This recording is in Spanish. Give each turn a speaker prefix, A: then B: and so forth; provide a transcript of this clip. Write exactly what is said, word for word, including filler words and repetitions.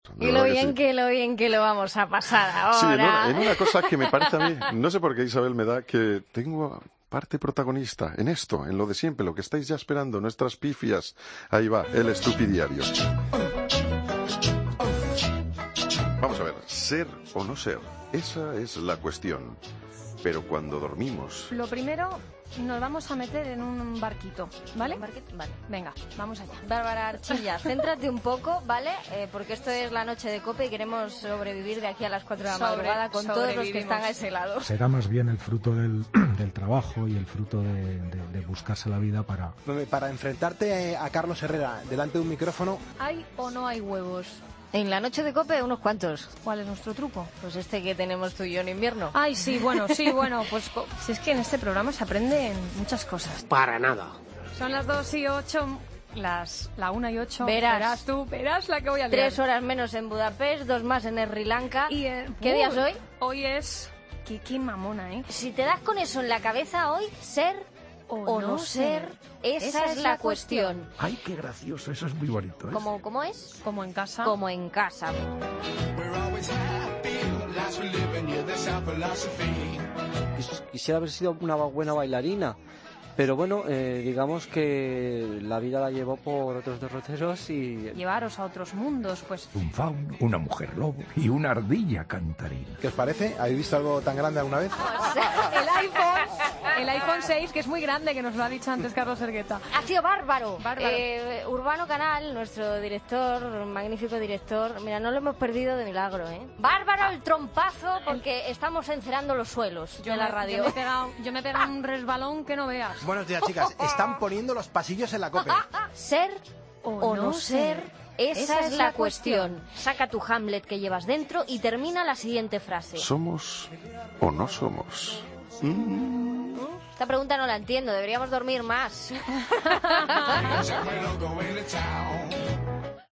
A: Y lo bien que, sí. que lo bien que lo vamos a pasar ahora.
B: Sí, en una, en una cosa que me parece a mí, no sé por qué Isabel me da, que tengo parte protagonista en esto, en lo de siempre, lo que estáis ya esperando, nuestras pifias. Ahí va, el estupidiario. Vamos a ver, ser o no ser, esa es la cuestión. Pero cuando dormimos...
C: Lo primero, nos vamos a meter en un barquito, ¿vale?
A: ¿Un barquito? Vale.
C: Venga, vamos allá.
A: Bárbara Archilla, céntrate un poco, ¿vale? Eh, porque esto es la noche de COPE y queremos sobrevivir de aquí a las cuatro de la
C: Sobre,
A: madrugada con todos los que están a ese lado.
D: Será más bien el fruto del, del trabajo y el fruto de, de, de buscarse la vida para...
E: Para enfrentarte a Carlos Herrera delante de un micrófono...
C: ¿Hay o no hay huevos?
A: En la noche de COPE, unos cuantos.
C: ¿Cuál es nuestro truco?
A: Pues este que tenemos tú y yo en invierno.
C: Ay, sí, bueno, sí, bueno, pues si es que en este programa se aprenden muchas cosas.
F: Para nada.
C: Son las dos y ocho, las, la una y ocho.
A: Verás.
C: Verás tú, verás la que voy a liar.
A: Tres horas menos en Budapest, dos más en Sri Lanka.
C: Y, eh,
A: ¿Qué
C: uh,
A: día es hoy?
C: Hoy es... Qué, qué mamona, ¿eh?
A: Si te das con eso en la cabeza hoy, ser... o, o no ser, esa, esa es, es la cuestión. cuestión.
G: Ay, qué gracioso, eso es muy bonito, ¿eh?
A: ¿Cómo, ¿Cómo es?
C: Como en casa.
A: Como en casa.
H: Quisiera haber sido una buena bailarina, pero bueno, eh, digamos que la vida la llevó por otros derroteros y...
C: Llevaros a otros mundos, pues...
G: Un fauno, una mujer lobo y una ardilla cantarina.
E: ¿Qué os parece? ¿Habéis visto algo tan grande alguna vez?
C: el iPhone, el iPhone seis, que es muy grande, que nos lo ha dicho antes Carlos Hergueta.
A: Ha sido bárbaro.
C: Bárbaro.
A: Eh, Urbano Canal, nuestro director, magnífico director, mira, no lo hemos perdido de milagro, ¿eh? Bárbaro el trompazo, porque estamos encerando los suelos
C: yo
A: de la
C: me,
A: radio.
C: Yo me he pegado, yo me he pegado un resbalón que no veas.
E: Buenos días, chicas. Están poniendo los pasillos en la COPE.
A: Ser o,
C: o
A: no ser, ser esa, esa es la cuestión. cuestión. Saca tu Hamlet que llevas dentro y termina la siguiente frase.
B: ¿Somos o no somos? Mm.
A: Esta pregunta no la entiendo. Deberíamos dormir más.